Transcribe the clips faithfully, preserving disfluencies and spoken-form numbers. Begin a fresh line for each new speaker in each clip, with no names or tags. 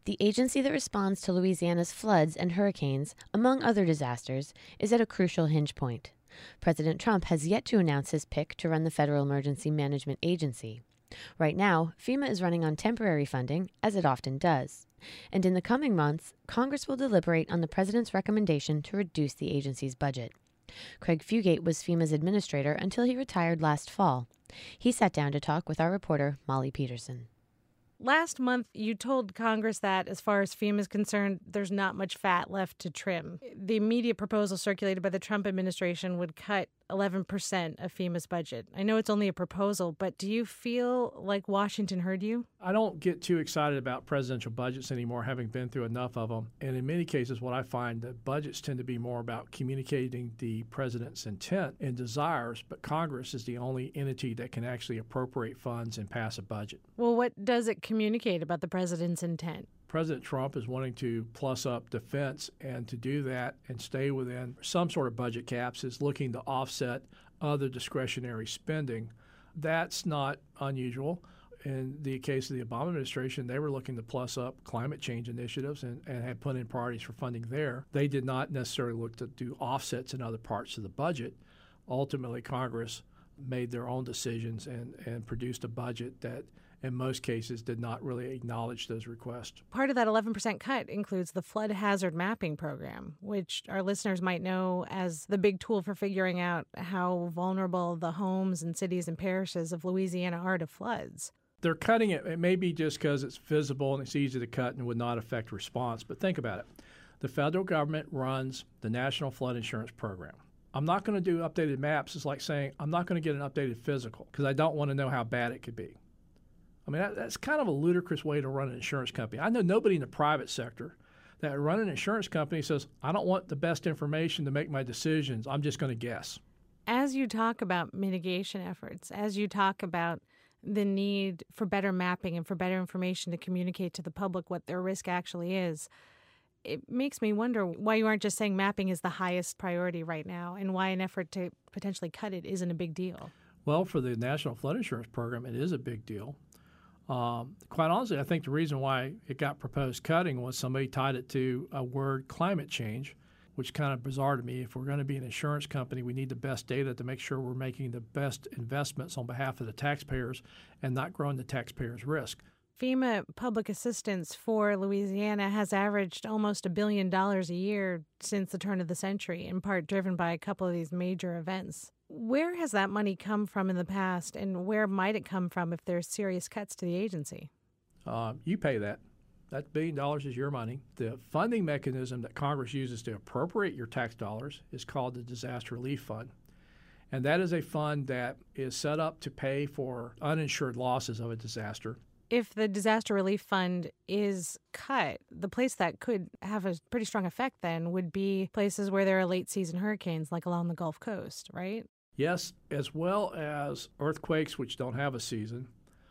The agency that responds to Louisiana's floods and hurricanes, among other disasters, is at a crucial hinge point. President Trump has yet to announce his pick to run the Federal Emergency Management Agency. Right now, FEMA is running on temporary funding, as it often does. And in the coming months, Congress will deliberate on the president's recommendation to reduce the agency's budget. Craig Fugate was FEMA's administrator until he retired last fall. He sat down to talk with our reporter, Molly Peterson.
Last month, you told Congress that, as far as FEMA is concerned, there's not much fat left to trim. The immediate proposal circulated by the Trump administration would cut eleven percent of FEMA's budget. I know it's only a proposal, but do you feel like Washington heard you?
I don't get too excited about presidential budgets anymore, having been through enough of them. And in many cases, what I find, that budgets tend to be more about communicating the president's intent and desires, but Congress is the only entity that can actually appropriate funds and pass a budget.
Well, what does it communicate about the president's intent?
President Trump is wanting to plus up defense, and to do that and stay within some sort of budget caps is looking to offset other discretionary spending. That's not unusual. In the case of the Obama administration, they were looking to plus up climate change initiatives and, and had put in priorities for funding there. They did not necessarily look to do offsets in other parts of the budget. Ultimately, Congress made their own decisions and, and produced a budget that in most cases did not really acknowledge those requests.
Part of that eleven percent cut includes the flood hazard mapping program, which our listeners might know as the big tool for figuring out how vulnerable the homes and cities and parishes of Louisiana are to floods.
They're cutting it. It may be just because it's visible and it's easy to cut and would not affect response, but think about it. The federal government runs the National Flood Insurance Program. I'm not going to do updated maps. It's like saying I'm not going to get an updated physical because I don't want to know how bad it could be. I mean, that, that's kind of a ludicrous way to run an insurance company. I know nobody in the private sector that run an insurance company says, I don't want the best information to make my decisions. I'm just going to guess.
As you talk about mitigation efforts, as you talk about the need for better mapping and for better information to communicate to the public what their risk actually is, it makes me wonder why you aren't just saying mapping is the highest priority right now and why an effort to potentially cut it isn't a big deal.
Well, for the National Flood Insurance Program, it is a big deal. Um, quite honestly, I think the reason why it got proposed cutting was somebody tied it to a word climate change, which kind of bizarre to me. If we're going to be an insurance company, we need the best data to make sure we're making the best investments on behalf of the taxpayers and not growing the taxpayers' risk.
FEMA public assistance for Louisiana has averaged almost a billion dollars a year since the turn of the century, in part driven by a couple of these major events. Where has that money come from in the past, and where might it come from if there's serious cuts to the agency?
Uh, you pay that. That billion dollars is your money. The funding mechanism that Congress uses to appropriate your tax dollars is called the Disaster Relief Fund. And that is a fund that is set up to pay for uninsured losses of a disaster.
If the Disaster Relief Fund is cut, the place that could have a pretty strong effect then would be places where there are late season hurricanes, like along the Gulf Coast, right?
Yes, as well as earthquakes, which don't have a season.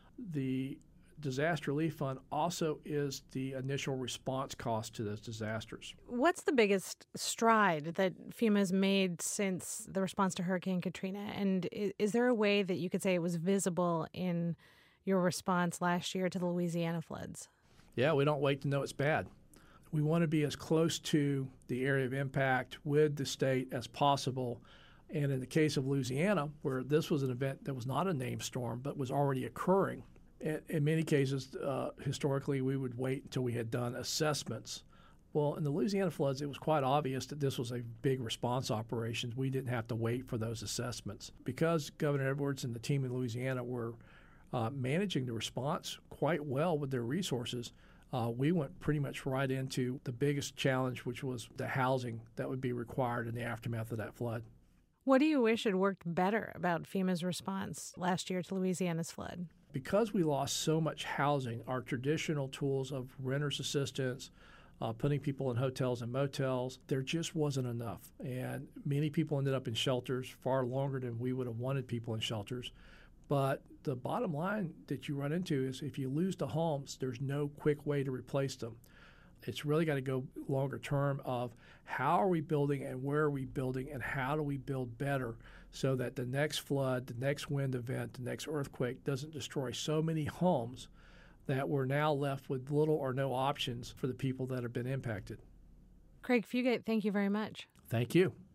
The Disaster Relief Fund also is the initial response cost to those disasters.
What's the biggest stride that FEMA has made since the response to Hurricane Katrina? And is, is there a way that you could say it was visible in your response last year to the Louisiana floods?
Yeah, we don't wait to know it's bad. We want to be as close to the area of impact with the state as possible. And in the case of Louisiana, where this was an event that was not a named storm but was already occurring, in, in many cases, uh, historically, we would wait until we had done assessments. Well, in the Louisiana floods, it was quite obvious that this was a big response operation. We didn't have to wait for those assessments. Because Governor Edwards and the team in Louisiana were uh, managing the response quite well with their resources, Uh, we went pretty much right into the biggest challenge, which was the housing that would be required in the aftermath of that flood.
What do you wish had worked better about FEMA's response last year to Louisiana's flood?
Because we lost so much housing, our traditional tools of renter's assistance, uh, putting people in hotels and motels, there just wasn't enough. And many people ended up in shelters far longer than we would have wanted people in shelters. But the bottom line that you run into is if you lose the homes, there's no quick way to replace them. It's really got to go longer term of how are we building and where are we building and how do we build better so that the next flood, the next wind event, the next earthquake doesn't destroy so many homes that we're now left with little or no options for the people that have been impacted.
Craig Fugate, thank you very much.
Thank you.